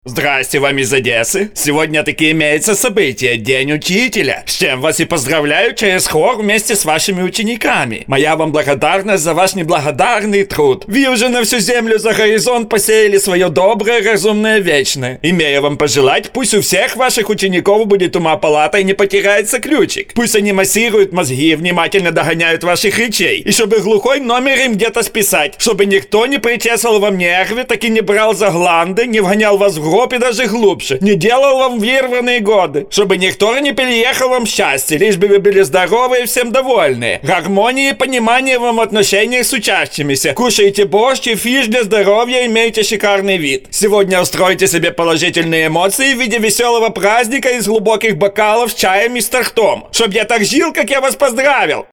Здрасте, вам из Одессы. Сегодня таки имеется событие, День Учителя, с чем вас и поздравляю через хор вместе с вашими учениками. Моя вам благодарность за ваш неблагодарный труд. Вы уже на всю землю за горизонт посеяли свое доброе, разумное, вечное. Имею вам пожелать, пусть у всех ваших учеников будет ума палата и не потеряется ключик. Пусть они массируют мозги, внимательно догоняют ваших речей. И чтобы глухой номер им где-то списать. Чтобы никто не причесал вам нервы, так и не брал за гланды, не вгонял вас в гроб и даже глубже. Не делал вам вырванные годы. Чтобы никто не переехал вам счастье, лишь бы вы были здоровы и всем довольны. Гармонии и понимания вам в отношениях с учащимися. Кушайте борщ и фиш для здоровья, имейте шикарный вид. Сегодня устройте себе положительные эмоции в виде веселого праздника из глубоких бокалов с чаем и с тортом. Чтоб я так жил, как я вас поздравил.